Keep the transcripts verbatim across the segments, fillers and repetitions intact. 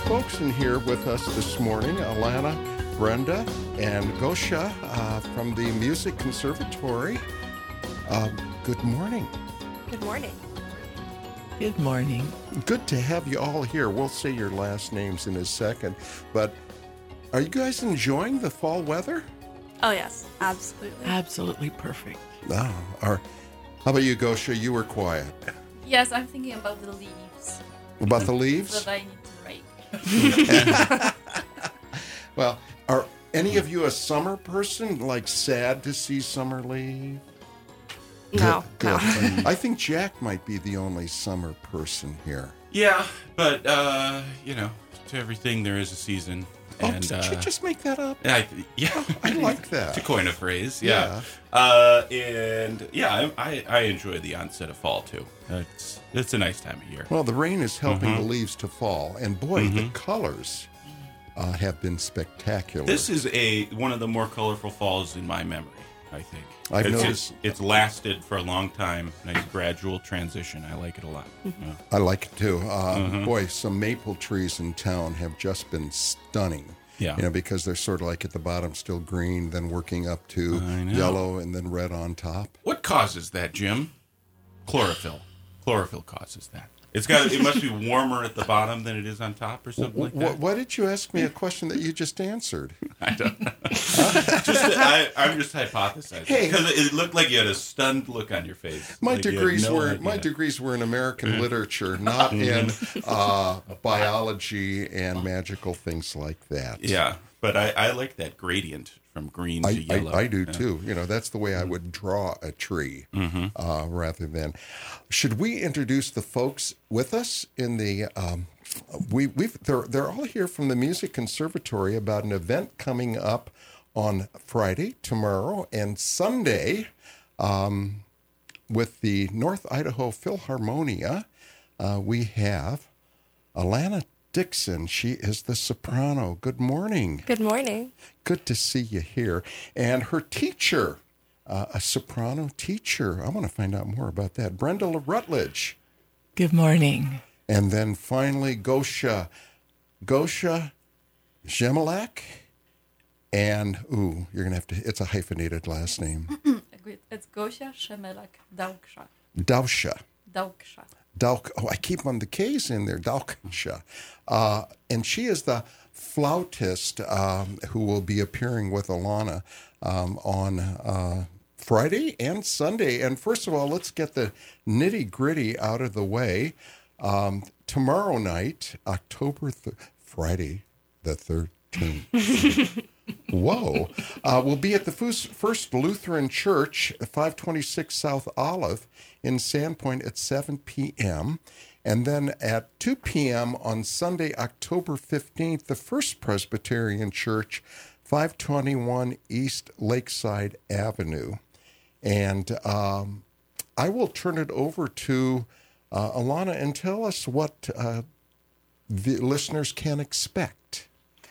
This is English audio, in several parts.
folks in here with us this morning, Alana, Brenda, and Gosha uh, from the Music Conservatory. Uh, good morning. Good morning. Good morning. Good to have you all here. We'll say your last names in a second, but are you guys enjoying the fall weather? Oh, yes, absolutely. Absolutely perfect. Oh, are, how about you, Gosha? You were quiet. Yes, I'm thinking about the leaves About the leaves? that I need to rake. Well, are any of you a summer person? Like sad to see summer leave? No, Good. no. I think Jack might be the only summer person here. Yeah, but, uh, you know, to everything there is a season. Oh, And, did uh, you just make that up? I, yeah. I like that. To coin a phrase, yeah. Uh, and, yeah, I, I enjoy the onset of fall, too. It's, it's a nice time of year. Well, the rain is helping Mm-hmm. the leaves to fall, and boy, the colors uh, have been spectacular. This is a one of the more colorful falls in my memory, I think. I've it's, noticed- It's, it's lasted for a long time. Nice gradual transition. I like it a lot. Yeah. I like it too. Uh, Boy, some maple trees in town have just been stunning. Yeah. You know, because they're sort of like at the bottom still green, then working up to I know. yellow, and then red on top. What causes that, Jim? Chlorophyll. Chlorophyll causes that. It's got. It must be warmer at the bottom than it is on top, or something like Wh- that. Why did you ask me a question that you just answered? I don't know. just, I, I'm just hypothesizing Hey. because it looked like you had a stunned look on your face. My Like you had degrees no were idea. my degrees were in American literature, not in uh, biology and magical things like that. Yeah, but I, I like that gradient from green to I, yellow. I, I do Yeah. too. You know, that's the way I would draw a tree, uh, rather than. Should we introduce the folks with us in the? Um, we we've they're they're all here from the Music Conservatory about an event coming up on Friday, tomorrow, and Sunday, um, with the North Idaho Philharmonia. Uh, we have Alana Dixon. She is the soprano. Good morning. Good morning. Good to see you here. And her teacher, uh, a soprano teacher. I want to find out more about that. Brenda Rutledge. Good morning. And then finally, Gosha. Gosha Zemelak. And, ooh, you're going to have to, it's a hyphenated last name. Agreed. It's Gosia Szemelak Dauksha. Dausha. Dauksha. Dauk, oh, I keep on the K's in there, Daukša. Uh, and she is the flautist um, who will be appearing with Alana um, on uh, Friday and Sunday. And first of all, let's get the nitty gritty out of the way. Um, tomorrow night, October, th- Friday the thirteenth. Whoa. Uh, we'll be at the First Lutheran Church, five twenty-six South Olive in Sandpoint at seven p.m. And then at two p.m. on Sunday, October fifteenth, the First Presbyterian Church, five twenty-one East Lakeside Avenue. And um, I will turn it over to uh, Alana and tell us what uh, the listeners can expect.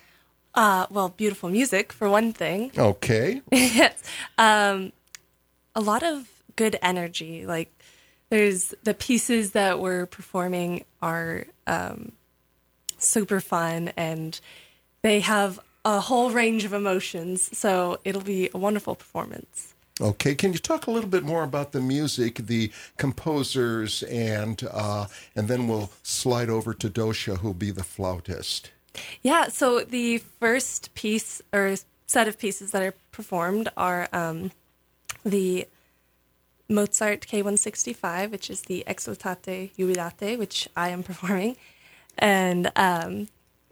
Uh, well, beautiful music, for one thing. Okay. Yes. Um, a lot of good energy. Like, there's the pieces that we're performing are um, super fun, and they have a whole range of emotions. So it'll be a wonderful performance. Okay. Can you talk a little bit more about the music, the composers, and uh, and then we'll slide over to Dosha, who'll be the flautist. Yeah, so the first piece or set of pieces that are performed are um, the Mozart K one sixty-five, which is the Exultate Jubilate, which I am performing. And um,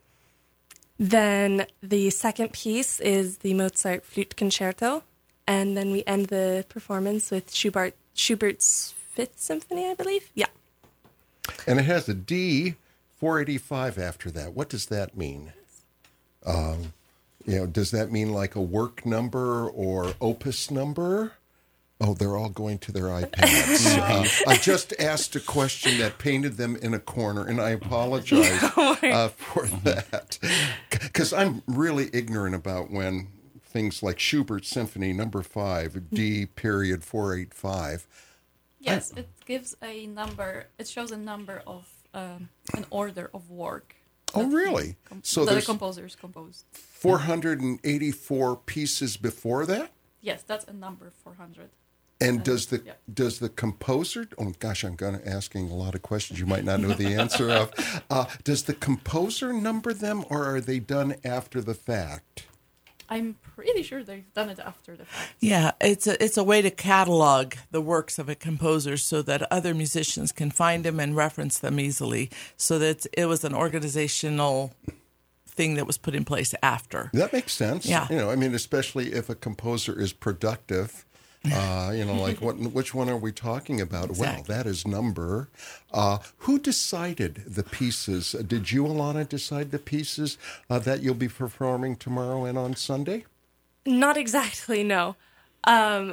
then the second piece is the Mozart Flute Concerto. And then we end the performance with Schubert, Schubert's Fifth Symphony, I believe. Yeah. And it has a D four eighty-five after that. What does that mean? Um, you know, does that mean like a work number or opus number? Oh, they're all going to their iPads. uh, I just asked a question that painted them in a corner, and I apologize uh, for that. Because I'm really ignorant about when things like Schubert's Symphony Number Five, D period four eight five. Yes, it gives a number. It shows a number of um, an order of work. Oh, that really? he com- So that the there's- composers composed. four hundred eighty-four pieces before that? Yes, that's a number four hundred. And does the yeah. does the composer? Oh gosh, I'm going to asking a lot of questions you might not know the answer of. Uh, does the composer number them, or are they done after the fact? I'm pretty sure they've done it after the fact. Yeah, it's a it's a way to catalog the works of a composer so that other musicians can find them and reference them easily. So that it was an organizational thing that was put in place after. That makes sense. Yeah. You know, I mean, especially if a composer is productive. Uh, you know, like what? Which one are we talking about? Exactly. Well, that is number. Uh, who decided the pieces? Did you, Alana, decide the pieces uh, that you'll be performing tomorrow and on Sunday? Not exactly, no. Um,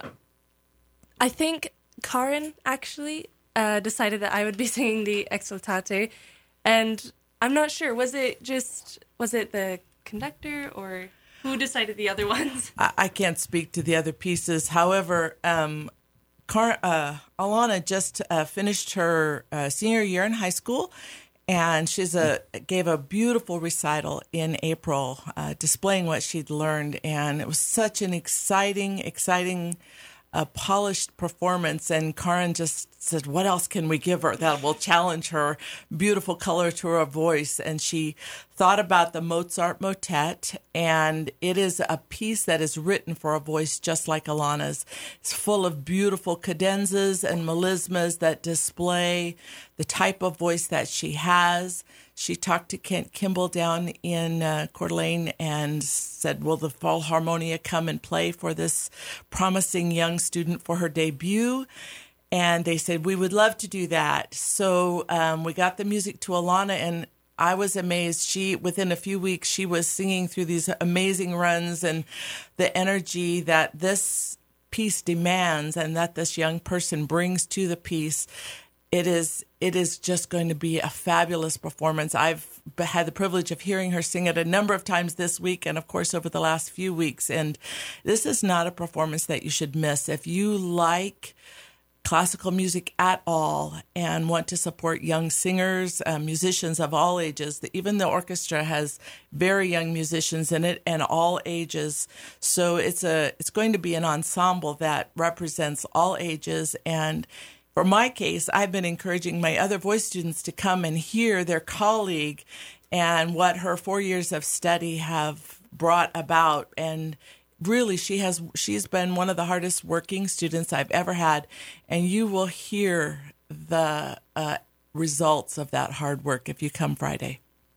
I think Karin actually uh, decided that I would be singing the Exultate, and I'm not sure. Was it just was it the conductor or who decided the other ones? I, I can't speak to the other pieces. However, um, Car- uh, Alana just uh, finished her uh, senior year in high school, and she's a gave a beautiful recital in April, uh, displaying what she'd learned, and it was such an exciting, exciting. A polished performance, and Karin just said, what else can we give her that will challenge her beautiful color to her voice? And she thought about the Mozart motet, and it is a piece that is written for a voice just like Alana's. It's full of beautiful cadenzas and melismas that display the type of voice that she has. She talked to Kent Kimball down in uh, Coeur d'Alene and said, will the Philharmonia come and play for this promising young student for her debut? And they said, we would love to do that. So um, we got the music to Alana, and I was amazed. She, within a few weeks, she was singing through these amazing runs, and the energy that this piece demands and that this young person brings to the piece, It is it is just going to be a fabulous performance. I've had the privilege of hearing her sing it a number of times this week and, of course, over the last few weeks. And this is not a performance that you should miss. If you like classical music at all and want to support young singers, uh, musicians of all ages, even the orchestra has very young musicians in it and all ages. So it's a it's going to be an ensemble that represents all ages. And for my case, I've been encouraging my other voice students to come and hear their colleague and what her four years of study have brought about. And really, she has she's been one of the hardest working students I've ever had. And you will hear the uh, results of that hard work if you come Friday.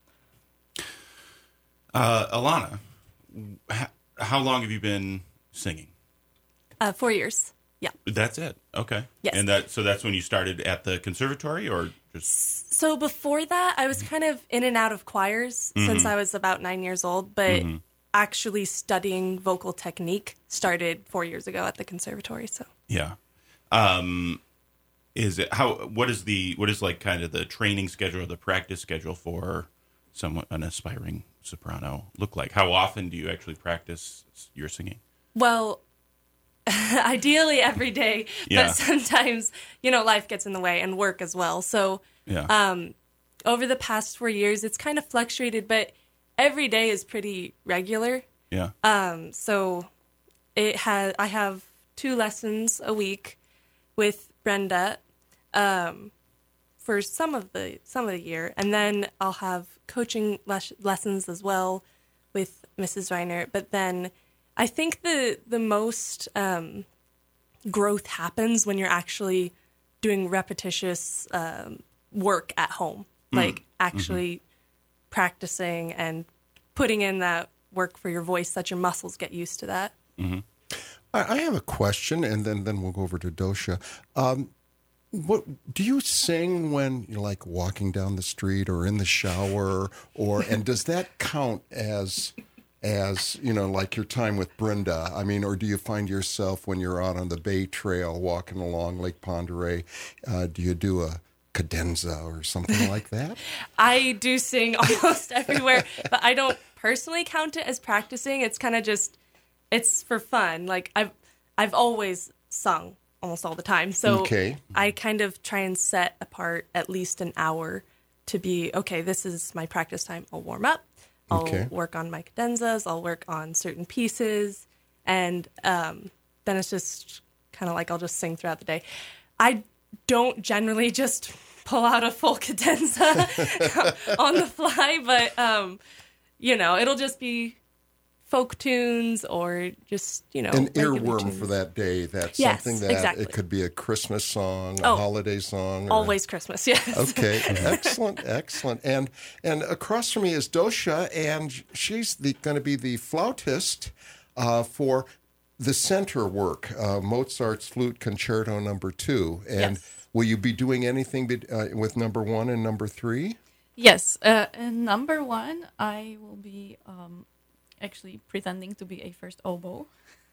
Uh, Alana, h- how long have you been singing? Uh, four years. Yeah. That's it. Okay. Yes. And that so that's when you started at the conservatory, or just So before that, I was kind of in and out of choirs since I was about nine years old, but actually studying vocal technique started four years ago at the conservatory. So yeah. Um, is it how? What is the what is like kind of the training schedule or the practice schedule for someone an aspiring soprano look like? How often do you actually practice your singing? well. Ideally every day, Yeah. but sometimes, you know, life gets in the way and work as well. So Yeah. um, over the past four years, it's kind of fluctuated, but every day is pretty regular. yeah. Um, so it has, I have two lessons a week with Brenda um, for some of the some of the year, and then I'll have coaching les- lessons as well with Missus Reiner. But then I think the the most um, growth happens when you're actually doing repetitious um, work at home, like actually practicing and putting in that work for your voice, that your muscles get used to that. I, I have a question, and then, then we'll go over to Dosha. Um, what do you sing when you're like walking down the street or in the shower, or and does that count as as you know, like your time with Brenda? I mean, or do you find yourself when you're out on the Bay Trail walking along Lake Pend Oreille, uh, do you do a cadenza or something like that? I do sing almost everywhere, but I don't personally count it as practicing. It's kind of just, it's for fun. Like I've, I've always sung almost all the time. So Okay. I kind of try and set apart at least an hour to be, okay, this is my practice time. I'll warm up. I'll Okay. work on my cadenzas. I'll work on certain pieces. And um, then it's just kind of like I'll just sing throughout the day. I don't generally just pull out a full cadenza on the fly, but, um, you know, it'll just be folk tunes or just, you know, An regular earworm tunes. for that day. That's Yes, something that exactly. it could be a Christmas song, a Oh, holiday song. Or Always Christmas, yes. Okay, excellent, excellent. And and across from me is Dosha, and she's the going to be the flautist uh, for the center work, uh, Mozart's Flute Concerto Number Two. And Yes. will you be doing anything be, uh, with Number One and Number Three? Yes, uh, in number one, I will be um, actually pretending to be a first oboe.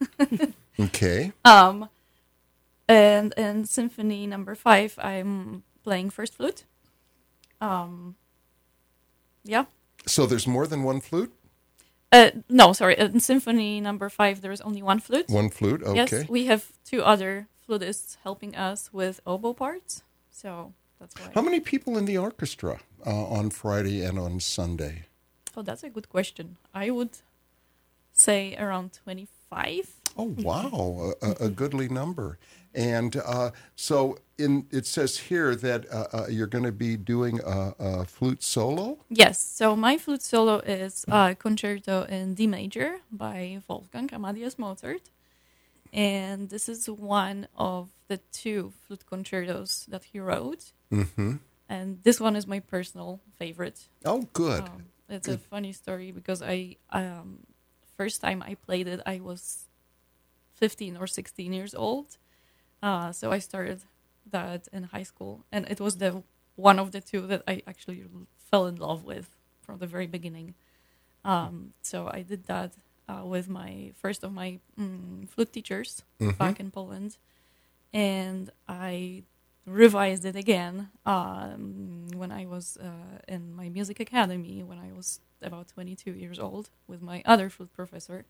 Okay. Um, and in symphony number five, I'm playing first flute. Um, yeah. So there's more than one flute? Uh, no, sorry. In symphony number five, there is only one flute. One flute, okay. Yes, we have two other flutists helping us with oboe parts. So that's why. How many people in the orchestra uh, on Friday and on Sunday? Oh, that's a good question. I would say around twenty-five. Oh, wow, a, a- a goodly number. And uh, so in it says here that uh, uh, you're going to be doing a, a flute solo? Yes, so my flute solo is a concerto in D major by Wolfgang Amadeus Mozart. And this is one of the two flute concertos that he wrote. Mm-hmm. And this one is my personal favorite. Oh, good. Um, it's a funny story because I, um, first time I played it, I was fifteen or sixteen years old. Uh, so I started that in high school, and it was the one of the two that I actually fell in love with from the very beginning. Um, so I did that uh, with my first of my mm, flute teachers Mhm. back in Poland, and I revised it again um, when I was uh, in my music academy when I was about twenty-two years old with my other flute professor.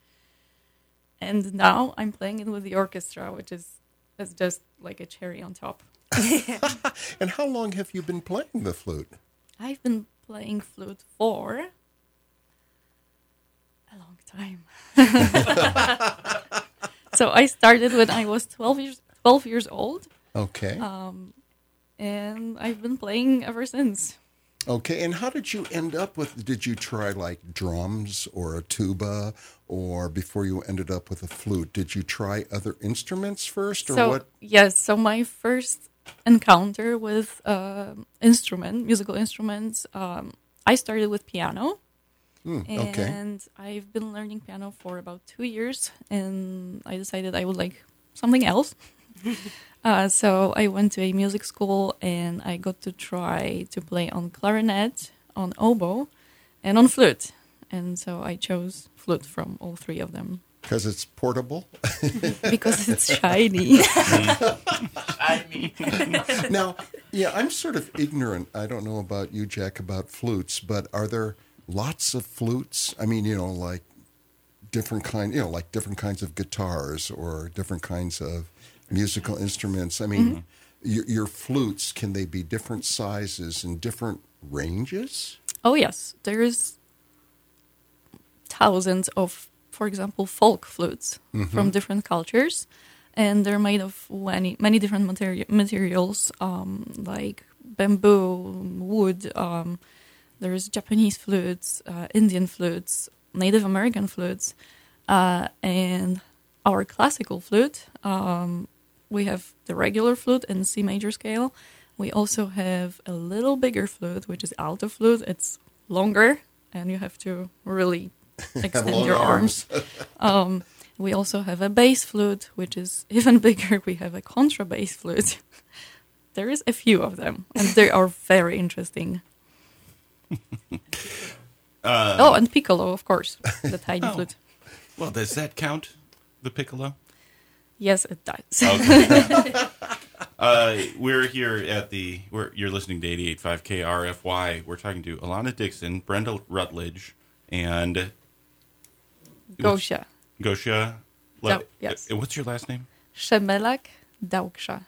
And now I'm playing it with the orchestra, which is, is just like a cherry on top. And how long have you been playing the flute? I've been playing flute for a long time. So I started when I was twelve years twelve years old, Okay. um, and I've been playing ever since. Okay, and how did you end up with, did you try like drums or a tuba, or before you ended up with a flute, did you try other instruments first, or So what? yes, so my first encounter with uh, instrument, musical instruments, um, I started with piano. Hmm, okay. And I've been learning piano for about two years, and I decided I would like something else. uh, so I went to a music school, and I got to try to play on clarinet, on oboe, and on flute. And so I chose flute from all three of them Because it's portable? because it's shiny. I mean, Now, yeah, I'm sort of ignorant. I don't know about you, Jack, about flutes, but are there lots of flutes? I mean, you know, like different kind, you know, like different kinds of guitars or different kinds of musical instruments. I mean, Mm-hmm. your, your flutes, can they be different sizes and different ranges? Oh yes, there's thousands of, for example, folk flutes from different cultures, and they're made of many many different materi- materials, um, like bamboo, wood. Um, there's Japanese flutes, uh, Indian flutes, Native American flutes, uh, and our classical flute. Um, we have the regular flute in C major scale. We also have a little bigger flute, which is alto flute. It's longer, and you have to really extend long your arms. um, we also have a bass flute, which is even bigger. We have a contrabass flute. There is a few of them, and they are very interesting. uh, Oh, and piccolo, of course, the tiny Oh. flute. well, does that count? The piccolo? Yes, it does. Okay. uh, we're here at the. We're you're listening to eighty-eight point five K R F Y. We're talking to Alana Dixon, Brenda Rutledge, and Gosia. Gosia. Dau- yes. uh, What's your last name? Szemelak Dauksza.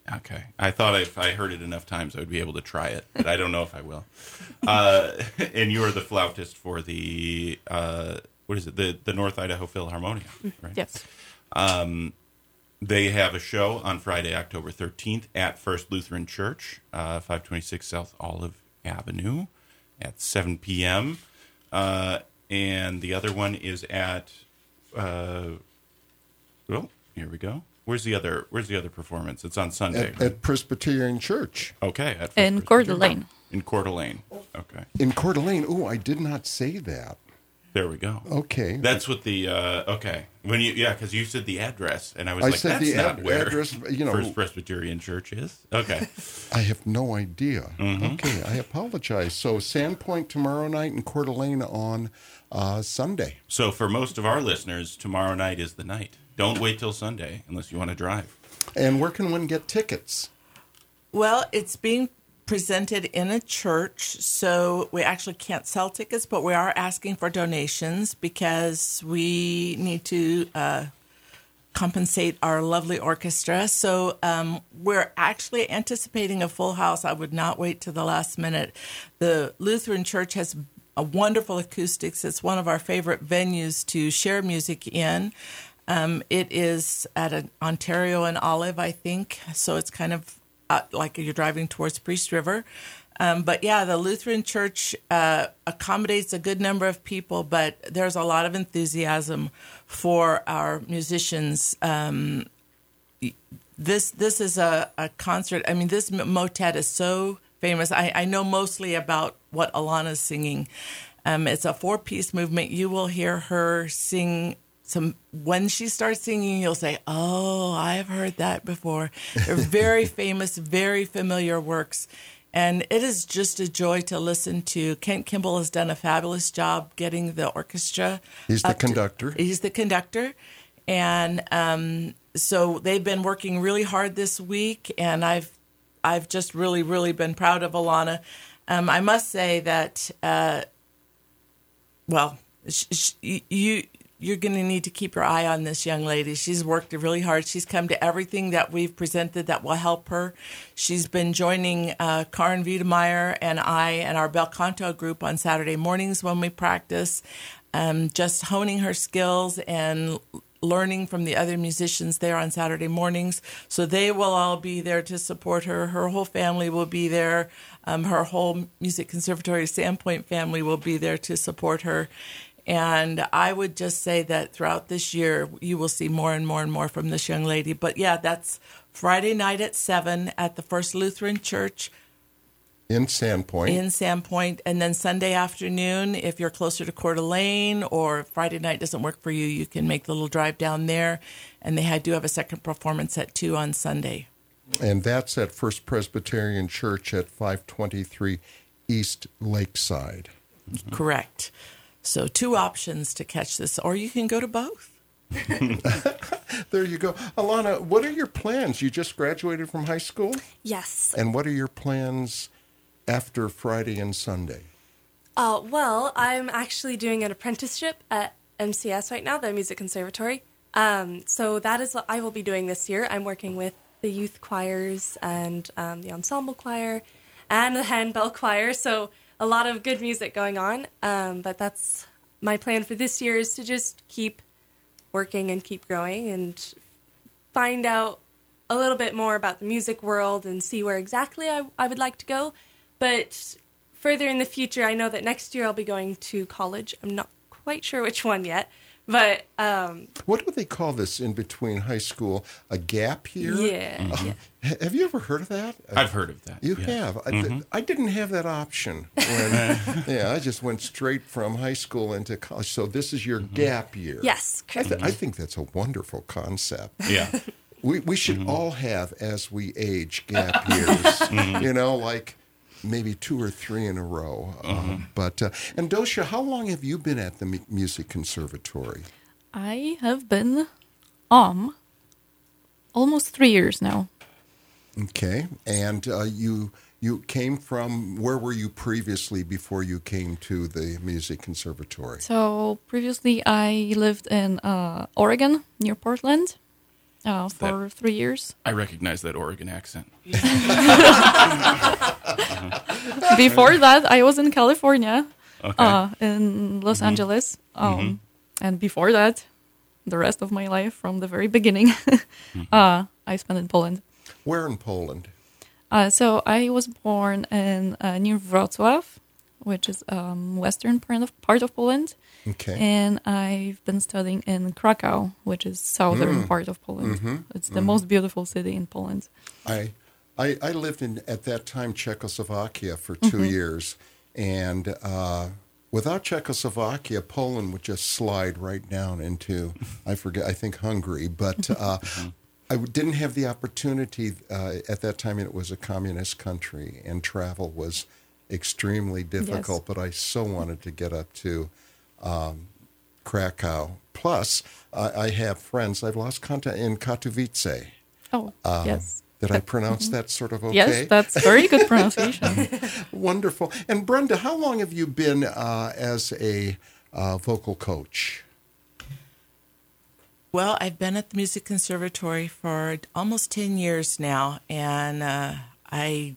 Okay. I thought if I heard it enough times, I would be able to try it, but I don't know if I will. Uh, and you're the flautist for the, uh, what is it, the, the North Idaho Philharmonic, right? Yes. Um, they have a show on Friday, October thirteenth at First Lutheran Church, uh, five twenty-six South Olive Avenue at seven p.m. Uh, and the other one is at, uh, well, here we go. Where's the other? Where's the other performance? It's on Sunday. At, at Presbyterian Church. Okay. At In Coeur d'Alene. In Coeur d'Alene. Okay. In Coeur d'Alene. Oh, I did not say that. There we go. Okay. That's what the uh, okay when you yeah because you said the address and I was I like said that's the not ad- where address, you know- First Presbyterian Church is. Okay. I have no idea. Mm-hmm. Okay, I apologize. So Sandpoint tomorrow night and Coeur d'Alene on uh, Sunday. So for most of our listeners, tomorrow night is the night. Don't wait till Sunday unless you want to drive. And where can one get tickets? Well, it's being presented in a church, so we actually can't sell tickets, but we are asking for donations because we need to uh, compensate our lovely orchestra. So um, we're actually anticipating a full house. I would not wait to the last minute. The Lutheran Church has a wonderful acoustics. It's one of our favorite venues to share music in. Um, it is at an Ontario and Olive, I think, so it's kind of uh, like you're driving towards Priest River. Um, but yeah, the Lutheran Church uh, accommodates a good number of people, but there's a lot of enthusiasm for our musicians. Um, this this is a, a concert. I mean, this motet is so famous. I, I know mostly about what Alana's singing. Um, it's a four-piece movement. You will hear her sing some. When she starts singing, you'll say, "Oh, I've heard that before." They're very famous, very familiar works. And it is just a joy to listen to. Kent Kimball has done a fabulous job getting the orchestra. He's the up to- conductor. he's the conductor. And um, so they've been working really hard this week, and I've I've just really, really been proud of Alana. Um, I must say that, uh, well, sh- sh- you you're going to need to keep your eye on this young lady. She's worked really hard. She's come to everything that we've presented that will help her. She's been joining uh, Karin Wiedemeyer and I and our bel canto group on Saturday mornings when we practice, um, just honing her skills and learning from the other musicians there on Saturday mornings. So they will all be there to support her. Her whole family will be there. Um, her whole Music Conservatory Sandpoint family will be there to support her. And I would just say that throughout this year, you will see more and more and more from this young lady. But yeah, that's Friday night at seven at the First Lutheran Church In Sandpoint. in Sandpoint. And then Sunday afternoon, if you're closer to Coeur d'Alene or Friday night doesn't work for you, you can make the little drive down there. And they do have a second performance at two on Sunday. And that's at First Presbyterian Church at five twenty-three East Lakeside. Correct. So two options to catch this, or you can go to both. There you go. Alana, what are your plans? You just graduated from high school? Yes. And what are your plans after Friday and Sunday? Uh, well, I'm actually doing an apprenticeship at M C S right now, the Music Conservatory. Um, so that is what I will be doing this year. I'm working with the youth choirs and um, the ensemble choir and the handbell choir. So a lot of good music going on. Um, but that's my plan for this year is to just keep working and keep growing and find out a little bit more about the music world and see where exactly I, I would like to go. But further in the future, I know that next year I'll be going to college. I'm not quite sure which one yet, but um, What do they call this in between high school? A gap year? yeah, Mm-hmm. yeah. Ha- Have you ever heard of that? I've heard of that. You yes. have. I, di- I didn't have that option. When, yeah, I just went straight from high school into college. So this is your gap year. Yes, I, correct. th- I think that's a wonderful concept. Yeah. We we should all have, as we age, gap years. You know, like maybe two or three in a row. Um, but uh, and Dosha, how long have you been at the mu- Music Conservatory? I have been um almost three years now. Okay, and uh, you you came from where were you previously before you came to the Music Conservatory? So previously I lived in uh, Oregon near Portland. uh, for That- three years. I recognize that Oregon accent. Before that, I was in California, Okay. uh, in Los Angeles. Um, And before that, the rest of my life, from the very beginning, uh, I spent in Poland. Where in Poland? Uh, so I was born in uh, near Wrocław, which is um, western part of, part of Poland. Okay. And I've been studying in Krakow, which is southern part of Poland. It's the most beautiful city in Poland. I, I, I lived in, at that time, Czechoslovakia for 2 years. And uh, without Czechoslovakia, Poland would just slide right down into, I forget, I think Hungary. But uh, I didn't have the opportunity. Uh, at that time, it was a communist country, and travel was extremely difficult. But I so wanted to get up to um, Krakow. Plus, I, I have friends. I've lost contact in Katowice. Oh, Um, yes. Did I pronounce that sort of okay? Yes, that's very good pronunciation. Wonderful. And Brenda, how long have you been uh, as a uh, vocal coach? Well, I've been at the Music Conservatory for almost ten years now, and uh, I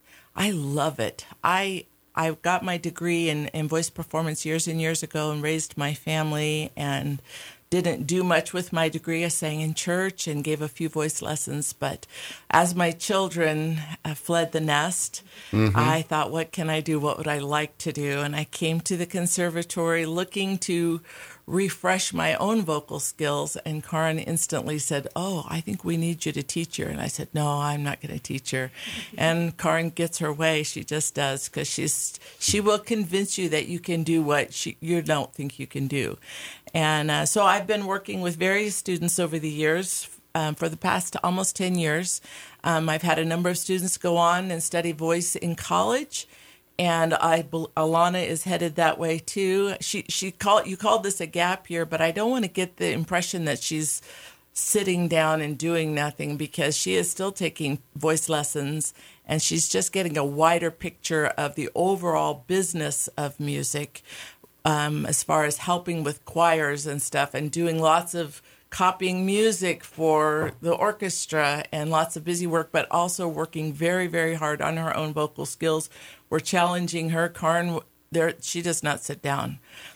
I love it. I I got my degree in, in voice performance years and years ago and raised my family and didn't do much with my degree. I sang in church and gave a few voice lessons. But as my children uh, fled the nest, I thought, what can I do? What would I like to do? And I came to the conservatory looking to refresh my own vocal skills. And Karin instantly said, oh, I think we need you to teach her. And I said, no, I'm not going to teach her. And Karin gets her way. She just does, because she's she will convince you that you can do what she, you don't think you can do. And uh, so I've been working with various students over the years, um, for the past almost ten years. Um, I've had a number of students go on and study voice in college. And I, Alana is headed that way too. She she called you called this a gap year, but I don't want to get the impression that she's sitting down and doing nothing, because she is still taking voice lessons, and she's just getting a wider picture of the overall business of music, um, as far as helping with choirs and stuff, and doing lots of copying music for the orchestra and lots of busy work, but also working very, very hard on her own vocal skills. We're challenging her. Karin, there, she does not sit down.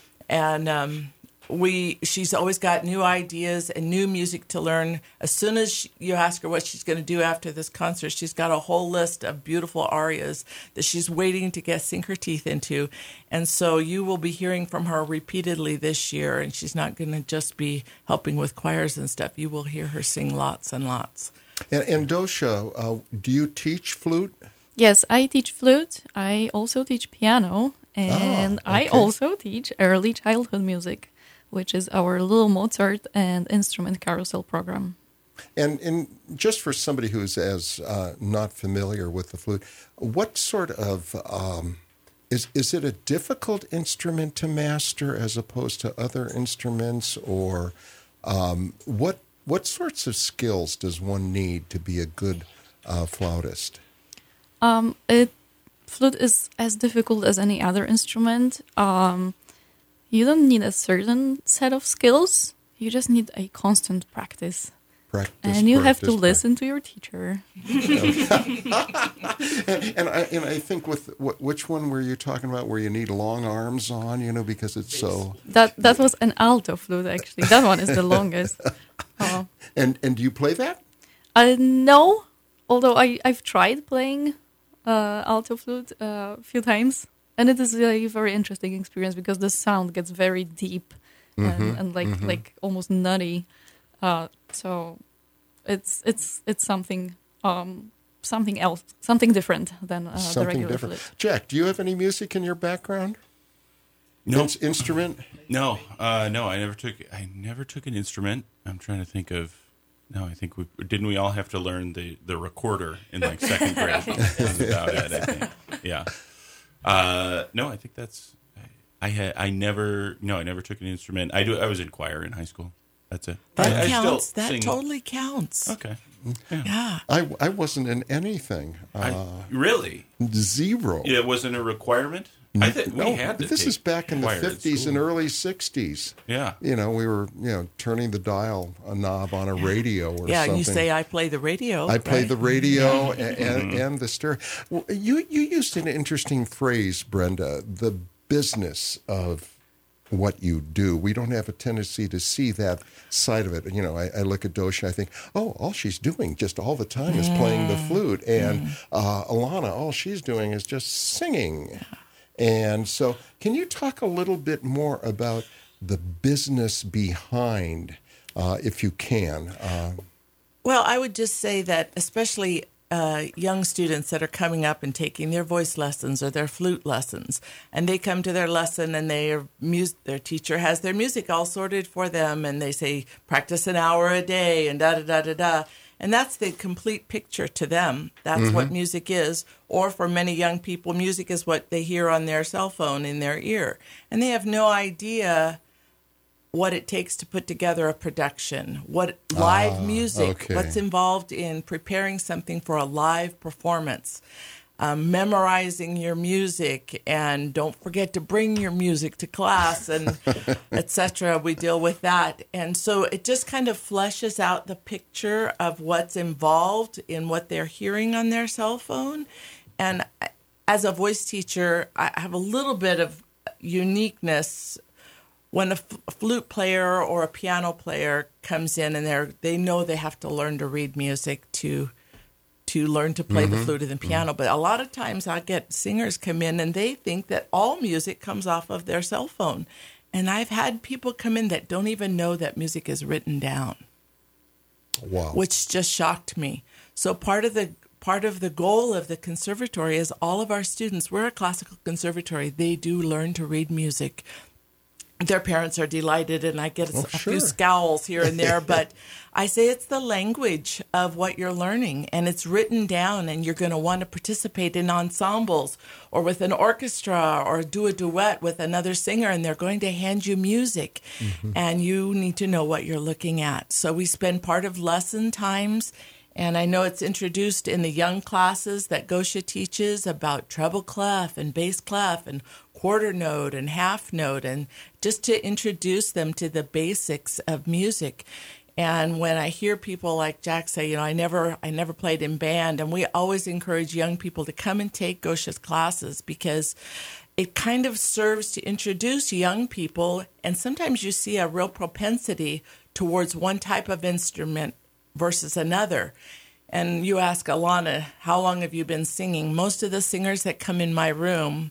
And um, we, she's always got new ideas and new music to learn. As soon as she, you ask her what she's going to do after this concert, she's got a whole list of beautiful arias that she's waiting to get sink her teeth into. And so you will be hearing from her repeatedly this year, and she's not going to just be helping with choirs and stuff. You will hear her sing lots and lots. And, and Dosha, uh, do you teach flute? Yes, I teach flute. I also teach piano. And Ah, I okay. also teach early childhood music, which is our Little Mozart and Instrument Carousel program. And, and just for somebody who's as uh, not familiar with the flute, what sort of um, is is it a difficult instrument to master as opposed to other instruments, or um, what what sorts of skills does one need to be a good uh, flautist? Um, it flute is as difficult as any other instrument. Um, you don't need a certain set of skills. You just need a constant practice. Practice, And you have to practice, listen to your teacher. And, and, I, and I think with wh- which one were you talking about where you need long arms on, you know, because it's so... That that was an alto flute, actually. That one is the longest. Uh, And and do you play that? uh, no, although I, I've tried playing uh, alto flute uh, a few times. And it is a very interesting experience because the sound gets very deep and, and like like almost nutty. Uh, so it's it's it's something um, something else, something different than uh, the Something regular different. flute. Jack, do you have any music in your background? No. Ins- instrument? No, uh, no, I never took. I never took an instrument. I'm trying to think of. No, I think we didn't. We all have to learn the, the recorder in like second grade. That's about it, I think. Yeah. Uh, no, I think that's. I, I had. I never. No, I never took an instrument. I do. I was in choir in high school. That's it. That I, I still counts. That sing- totally counts. Okay. Yeah. I, I wasn't in anything. Uh, I, really? zero. It wasn't a requirement? I think we No, had to this take is back in the choir at fifties and school. early sixties. Yeah. You know, we were, you know, turning the dial a knob on a radio or Yeah, something. and you say, I play the radio. I play right? the radio and, and, and the stereo. Well, you, you used an interesting phrase, Brenda, the business of what you do. We don't have a tendency to see that side of it. You know, I, I look at Dosha, I think, oh, all she's doing just all the time is playing the flute. And uh, Alana, all she's doing is just singing. And so can you talk a little bit more about the business behind, uh, if you can? Uh, Well, I would just say that especially uh, young students that are coming up and taking their voice lessons or their flute lessons, and they come to their lesson and they are mus- their teacher has their music all sorted for them, and they say, practice an hour a day and da-da-da-da-da. And that's the complete picture to them. That's what music is. Or for many young people, music is what they hear on their cell phone in their ear. And they have no idea what it takes to put together a production, what live music, okay. what's involved in preparing something for a live performance, um, memorizing your music, and don't forget to bring your music to class, and et cetera. We deal with that. And so it just kind of fleshes out the picture of what's involved in what they're hearing on their cell phone. And as a voice teacher, I have a little bit of uniqueness when a, f- a flute player or a piano player comes in and they're they know they have to learn to read music to to learn to play the flute and the piano. But a lot of times I get singers come in and they think that all music comes off of their cell phone. And I've had people come in that don't even know that music is written down, wow. which just shocked me. So part of the part of the goal of the conservatory is all of our students, we're a classical conservatory, they do learn to read music. Their parents are delighted, and I get a, Oh, a sure. few scowls here and there, but I say it's the language of what you're learning, and it's written down, and you're going to want to participate in ensembles or with an orchestra or do a duet with another singer, and they're going to hand you music, and you need to know what you're looking at. So we spend part of lesson times, and I know it's introduced in the young classes that Gosha teaches about treble clef and bass clef and quarter note and half note, and just to introduce them to the basics of music. And when I hear people like Jack say, you know, I never I never played in band, and we always encourage young people to come and take Gosha's classes because it kind of serves to introduce young people, and sometimes you see a real propensity towards one type of instrument versus another. And you ask Alana, how long have you been singing? Most of the singers that come in my room,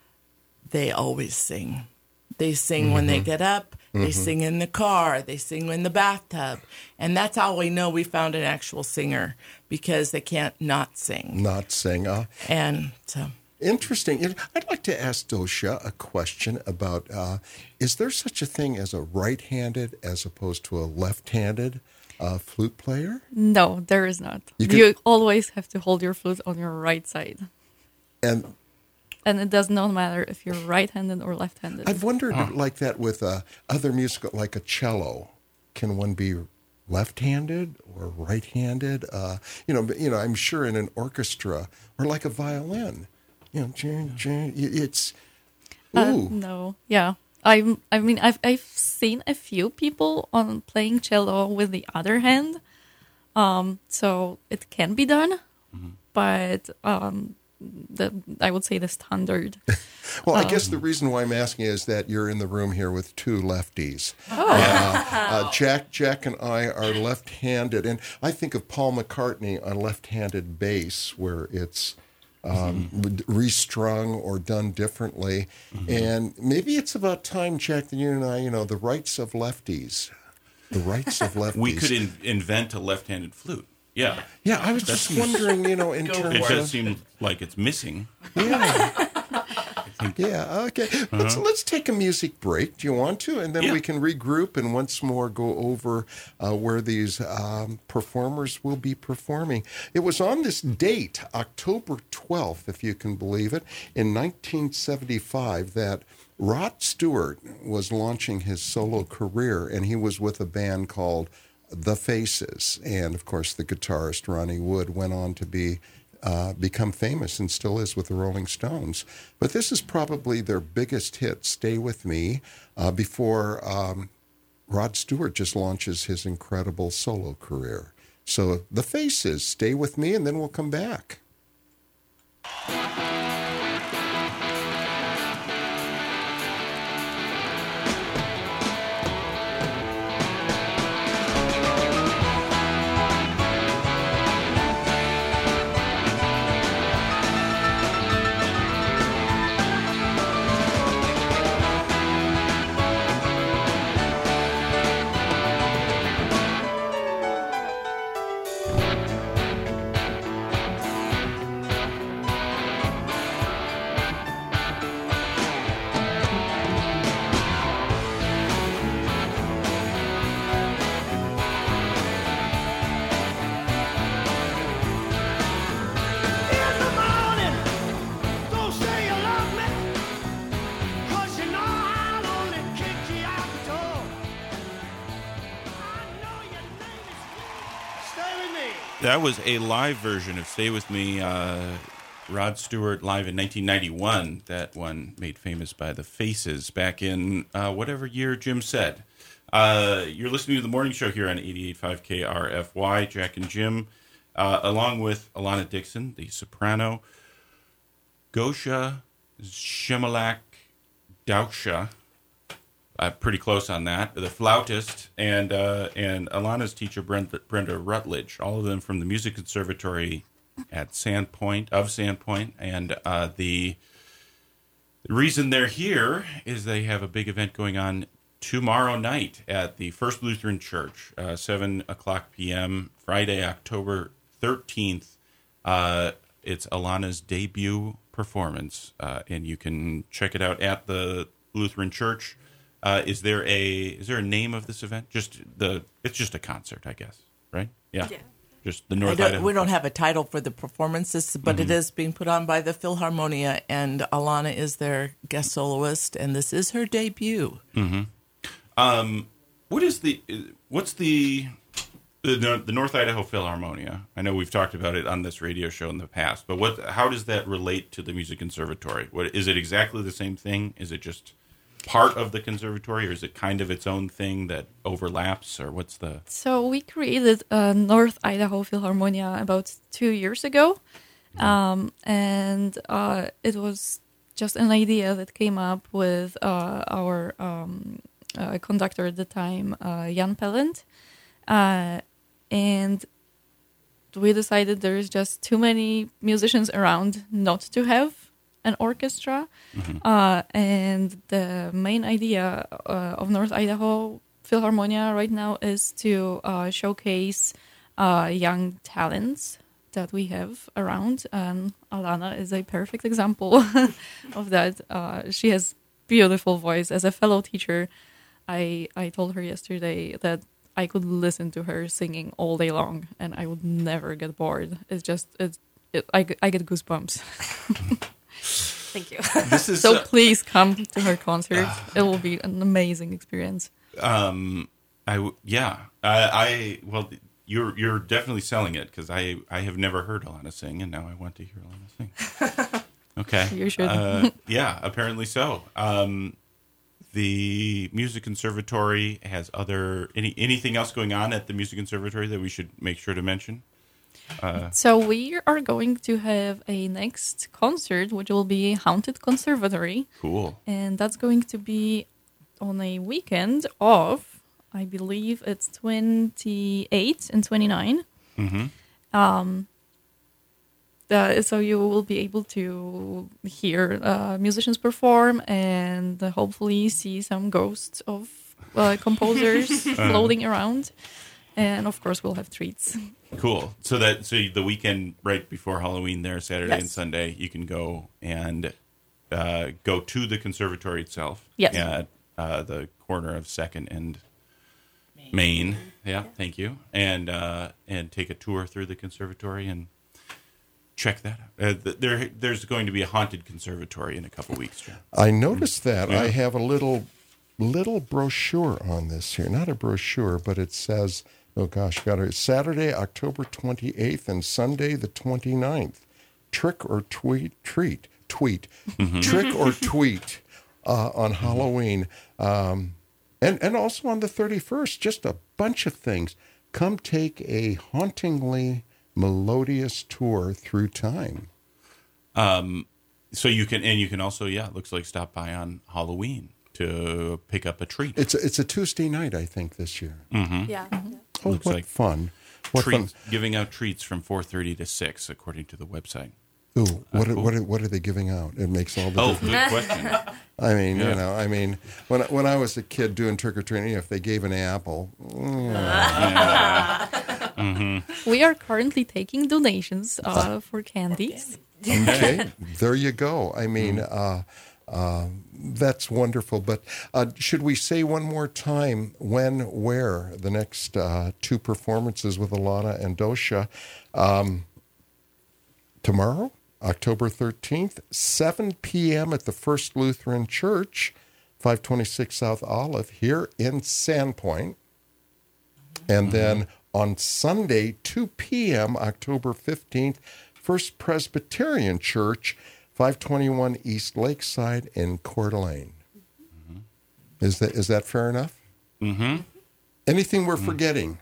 they always sing. They sing mm-hmm. when they get up. They mm-hmm. sing in the car. They sing in the bathtub. And that's how we know we found an actual singer, because they can't not sing. Not sing. Uh, and so... Interesting. I'd like to ask Dosha a question about, uh, is there such a thing as a right-handed as opposed to a left-handed uh, flute player? No, there is not. You, You, can, always have to hold your flute on your right side. And and it does not matter if you're right-handed or left-handed. I've wondered huh. like that with uh, other musical, like a cello. Can one be left-handed or right-handed? Uh, you know, you know, I'm sure in an orchestra, or like a violin. You know, it's ooh. Uh, no, yeah. I I mean, I've I've seen a few people on playing cello with the other hand, um, so it can be done, mm-hmm. but um, the I would say the standard. Well, I um, guess the reason why I'm asking is that you're in the room here with two lefties. Oh. Uh, uh, Jack, Jack, and I are left-handed, and I think of Paul McCartney on left-handed bass, where it's Um, mm-hmm. restrung or done differently. Mm-hmm. And maybe it's about time, Jack, that you and I, you know, the rights of lefties. The rights of lefties. We could in- invent a left-handed flute. Yeah. Yeah, I was just wondering, you know, in terms it of... It does seem like it's missing. Yeah. Yeah, okay. Uh-huh. Let's let's take a music break. Do you want to? And then yeah. we can regroup and once more go over uh, where these um, performers will be performing. It was on this date, October twelfth, if you can believe it, in nineteen seventy-five, that Rod Stewart was launching his solo career, and he was with a band called The Faces. And, of course, the guitarist Ronnie Wood went on to be uh, become famous and still is with the Rolling Stones. But this is probably their biggest hit, Stay With Me, uh, before um, Rod Stewart just launches his incredible solo career. So The Faces, Stay With Me, and then we'll come back. That was a live version of Stay With Me, uh, Rod Stewart live in nineteen ninety-one. That one made famous by The Faces back in uh, whatever year Jim said. Uh, you're listening to The Morning Show here on eighty-eight point five K R F Y. Jack and Jim, uh, along with Alana Dixon, the soprano, Gosha Shemalak Dauksha, Uh, pretty close on that. The flautist and uh, and Alana's teacher Brenda, Brenda Rutledge, all of them from the Music Conservatory at Sandpoint of Sandpoint, and uh, the, the reason they're here is they have a big event going on tomorrow night at the First Lutheran Church, uh, seven o'clock p.m. Friday, October thirteenth. Uh, it's Alana's debut performance, uh, and you can check it out at the Lutheran Church. Uh, is there a is there a name of this event? Just the it's just a concert, I guess, right? Yeah, yeah. Just the I North don't, Idaho. we don't have a title for the performances, but Mm-hmm. it is being put on by the Philharmonia, and Alana is their guest soloist, and this is her debut. Mm-hmm. Um, what is the what's the the the North Idaho Philharmonia? I know we've talked about it on this radio show in the past, but what how does that relate to the Music Conservatory? What is it exactly the same thing? Is it just part of the conservatory, or is it kind of its own thing that overlaps, or what's the... So we created uh, North Idaho Philharmonia about two years ago, um, and uh, it was just an idea that came up with uh, our um, uh, conductor at the time, uh, Jan Pelland, uh, and we decided there's just too many musicians around not to have an orchestra, mm-hmm. uh, and the main idea uh, of North Idaho Philharmonia right now is to uh, showcase uh, young talents that we have around, and Alana is a perfect example of that. Uh, she has beautiful voice. As a fellow teacher, I I told her yesterday that I could listen to her singing all day long, and I would never get bored. It's just it's it, I I get goosebumps. Thank you. This is so uh, please come to her concert. It will be an amazing experience. Um, I w- yeah, I, I well, you're you're definitely selling it, because I I have never heard Alana sing, and now I want to hear Alana sing. Okay, You should. Uh, yeah, apparently so. Um, the Music Conservatory has other any anything else going on at the Music Conservatory that we should make sure to mention? Uh, So we are going to have a next concert, which will be Haunted Conservatory. cool. And that's going to be on a weekend of, I believe it's twenty-eight and twenty-nine. Mm-hmm. Um, uh, so you will be able to hear uh, musicians perform and hopefully see some ghosts of uh, composers floating around. And of course, we'll have treats. Cool. So that so the weekend right before Halloween, there, Saturday Yes. and Sunday, you can go and uh, go to the conservatory itself. Yes. At uh, the corner of Second and Main. Yeah, yeah. Thank you. And uh, and take a tour through the conservatory and check that out. Uh, th- there, there's going to be a haunted conservatory in a couple weeks, John. I noticed that. Yeah. I have a little little brochure on this here. Not a brochure, but it says, oh gosh, got it. Saturday, October twenty-eighth and Sunday the twenty-ninth. Trick or tweet, treat, tweet. Mm-hmm. Trick or tweet uh, on Halloween. Um, and, and also on the thirty-first, just a bunch of things. Come take a hauntingly melodious tour through time. Um, so you can, and you can also, yeah, it looks like stop by on Halloween to pick up a treat. It's a, it's a Tuesday night, I think, this year. Mm-hmm. Yeah. Oh, Looks what like fun. What treats, fun. giving out treats from four thirty to six, according to the website. Ooh, what, Uh, are, what, are, what are they giving out? It makes all the Oh, difference. good question. I mean, Yeah. you know, I mean, when when I was a kid doing trick or treating, if they gave an apple, mm, We are currently taking donations uh, for candies. okay, there you go. I mean, uh, uh, that's wonderful. But uh, should we say one more time when, where the next uh, two performances with Alana and Dosha? Um, tomorrow, October thirteenth, seven p.m. at the First Lutheran Church, five twenty-six South Olive, here in Sandpoint. And then on Sunday, two p.m., October fifteenth, First Presbyterian Church, five twenty-one East Lakeside in Coeur d'Alene. Mm-hmm. Is that is that fair enough? Mm-hmm. Anything we're forgetting?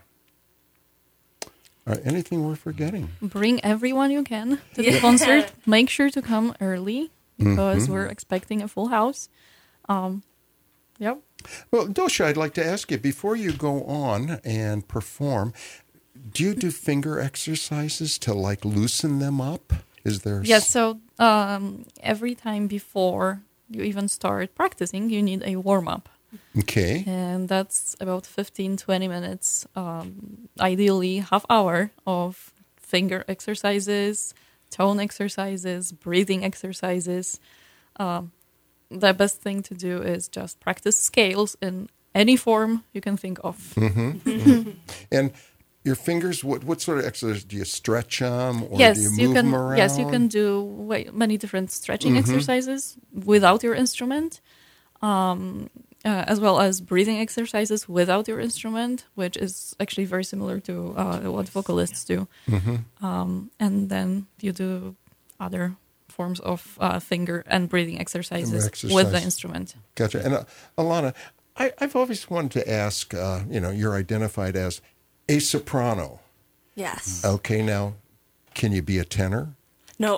All right, anything we're forgetting? Bring everyone you can to the concert. Make sure to come early because we're expecting a full house. Um, yep. Well, Dosha, I'd like to ask you, before you go on and perform, do you do finger exercises to, like, loosen them up? Is there... Yes, so um, every time before you even start practicing, you need a warm-up. Okay. And that's about fifteen, twenty minutes, um, ideally half hour of finger exercises, tone exercises, breathing exercises. Um, the best thing to do is just practice scales in any form you can think of. Mm-hmm. Mm-hmm. And your fingers, what what sort of exercise? Do you stretch them or yes, do you move you can. them around? Yes, you can do way, many different stretching Mm-hmm. exercises without your instrument, um, uh, as well as breathing exercises without your instrument, which is actually very similar to uh, what vocalists do. Mm-hmm. Um, and then you do other forms of uh, finger and breathing exercises Exercise. with the instrument. Gotcha. And uh, Alana, I, I've always wanted to ask, uh, you know, you're identified as a soprano. Yes. Okay, now, can you be a tenor? No.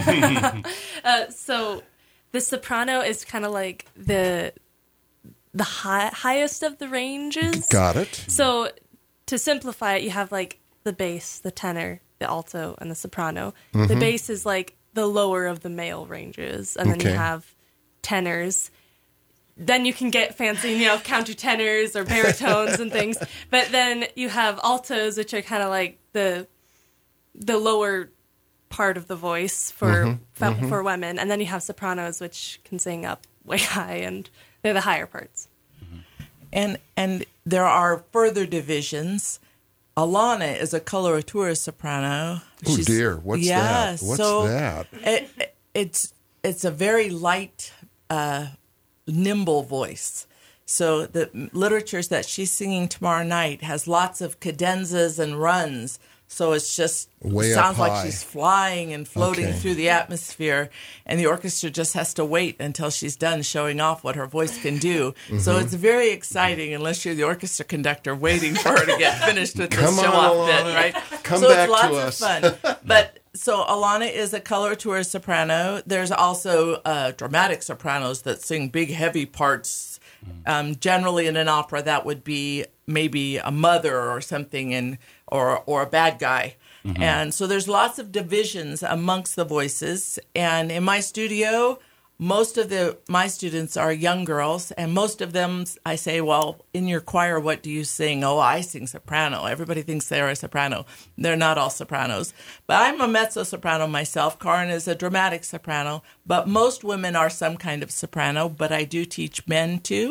uh, so the soprano is kind of like the the high, highest of the ranges. Got it. So to simplify it, you have like the bass, the tenor, the alto, and the soprano. The bass is like the lower of the male ranges, and then Okay. you have tenors. Then you can get fancy, you know, countertenors or baritones and things. But then you have altos, which are kind of like the the lower part of the voice for fe- for women, and then you have sopranos, which can sing up way high, and they're the higher parts. And and there are further divisions. Alana is a coloratura soprano. Oh, She's- dear. What's yeah, that? What's so that? It, it- it's it's a very light, uh, nimble voice. So the literatures that she's singing tomorrow night has lots of cadenzas and runs. So it's just Way up sounds high. like she's flying and floating Okay. through the atmosphere, and the orchestra just has to wait until she's done showing off what her voice can do. Mm-hmm. So it's very exciting, unless you're the orchestra conductor waiting for her to get finished with Come the on, show off Alana. bit, right? Come so back it's to lots us. of fun. But so Alana is a coloratura soprano. There's also uh, dramatic sopranos that sing big, heavy parts. Um, generally, in an opera, that would be maybe a mother or something, and or or a bad guy. And so there's lots of divisions amongst the voices. And in my studio, most of the my students are young girls, and most of them, I say, well, in your choir, what do you sing? Oh, I sing soprano. Everybody thinks they're a soprano. They're not all sopranos. But I'm a mezzo-soprano myself. Karin is a dramatic soprano. But most women are some kind of soprano, but I do teach men too.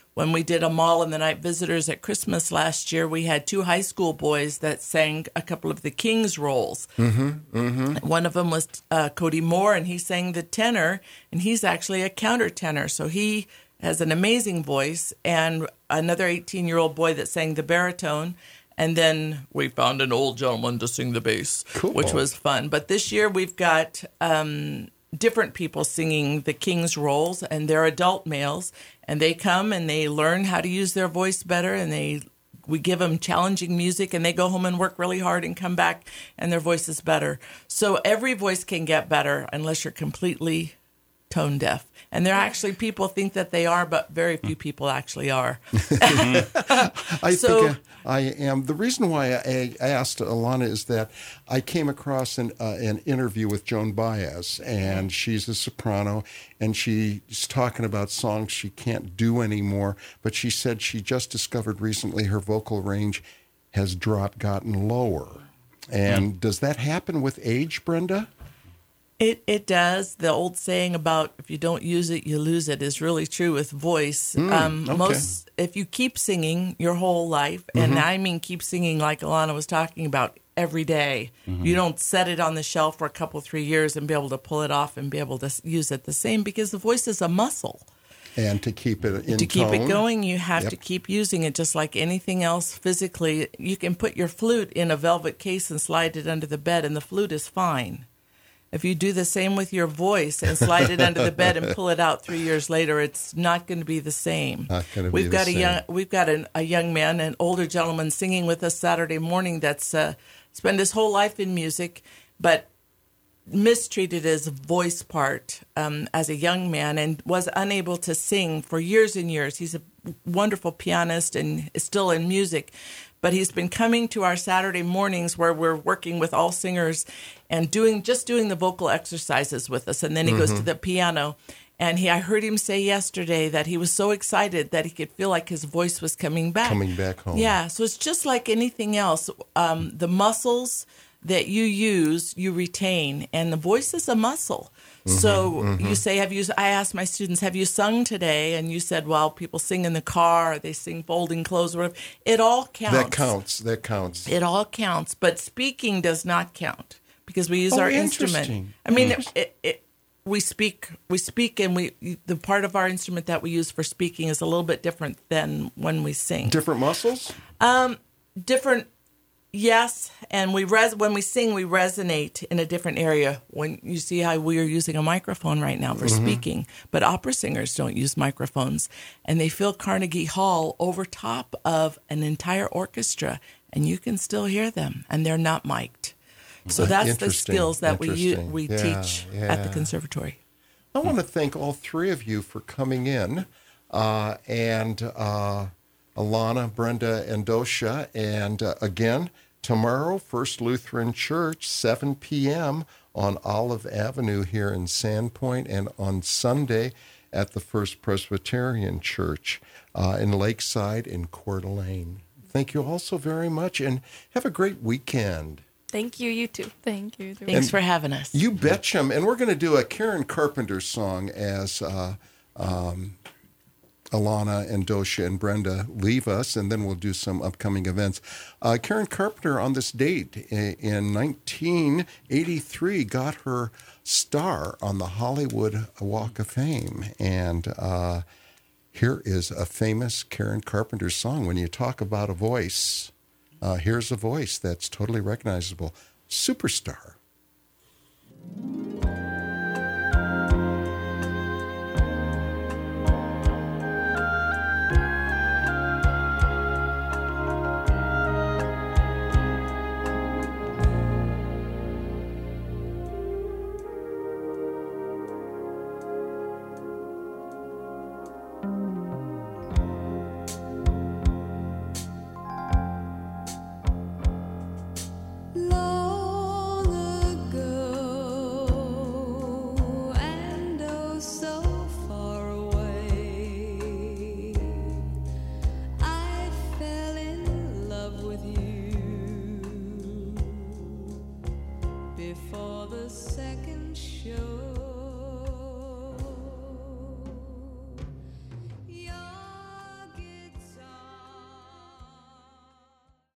When we did a Mall and the Night Visitors at Christmas last year, we had two high school boys that sang a couple of the King's roles. Mm-hmm, mm-hmm. One of them was uh, Cody Moore, and he sang the tenor, and he's actually a countertenor. So he has an amazing voice. And another eighteen-year-old boy that sang the baritone. And then we found an old gentleman to sing the bass, cool. which was fun. But this year we've got um, different people singing the King's roles, and they're adult males. And they come and they learn how to use their voice better, and they we give them challenging music, and they go home and work really hard and come back, and their voice is better. So every voice can get better unless you're completely tone deaf. And there are actually people think that they are, but very few people actually are. I So- think I, I am. The reason why I asked Alana is that I came across an, uh, an interview with Joan Baez, and she's a soprano, and she's talking about songs she can't do anymore, but she said she just discovered recently her vocal range has dropped, gotten lower. And mm. does that happen with age, Brenda? It it does. The old saying about if you don't use it, you lose it is really true with voice. Mm, um, okay. Most if you keep singing your whole life, and Mm-hmm. I mean keep singing like Alana was talking about every day, Mm-hmm. you don't set it on the shelf for a couple three years and be able to pull it off and be able to s- use it the same, because the voice is a muscle. And to keep it in to keep tone. it going, you have Yep. to keep using it, just like anything else physically. You can put your flute in a velvet case and slide it under the bed, and the flute is fine. If you do the same with your voice and slide it under the bed and pull it out three years later, it's not going to be the same. Not going to be We've the got same. a young, we've got an, a young man, an older gentleman, singing with us Saturday morning. That's uh, spent his whole life in music, but mistreated his voice part um, as a young man and was unable to sing for years and years. He's a wonderful pianist and is still in music, but he's been coming to our Saturday mornings where we're working with all singers and doing just doing the vocal exercises with us. And then he Mm-hmm. goes to the piano. And he, I heard him say yesterday that he was so excited that he could feel like his voice was coming back. Coming back home. Yeah, so it's just like anything else. Um, the muscles that you use, you retain, and the voice is a muscle. So you say, have you? I asked my students, have you sung today? And you said, well, people sing in the car, or they sing folding clothes, or whatever. It all counts. That counts. That counts. It all counts, but speaking does not count because we use Oh, our interesting. instrument. I mean, it, it, it, we speak, we speak, and we the part of our instrument that we use for speaking is a little bit different than when we sing. Different muscles? Different, yes, and we res when we sing, we resonate in a different area. When you see how we are using a microphone right now for Mm-hmm. speaking, but opera singers don't use microphones, and they fill Carnegie Hall over top of an entire orchestra, and you can still hear them, and they're not mic'd. So that's the Interesting, skills that we u- interesting. we Yeah, teach at the yeah. conservatory. I want to thank all three of you for coming in, uh, and uh, Alana, Brenda, and Dosha. And uh, again, tomorrow, First Lutheran Church, seven p.m. on Olive Avenue here in Sandpoint, and on Sunday at the First Presbyterian Church uh, in Lakeside in Coeur d'Alene. Thank you all so very much, and have a great weekend. Thank you, you too. Thank you. Thanks for having us. You betcha. And we're going to do a Karen Carpenter song as uh, um, Alana and Dosha and Brenda leave us, and then we'll do some upcoming events. Uh, Karen Carpenter, on this date i- in nineteen eighty-three, got her star on the Hollywood Walk of Fame. And uh, here is a famous Karen Carpenter song. When you talk about a voice, uh, here's a voice that's totally recognizable. Superstar.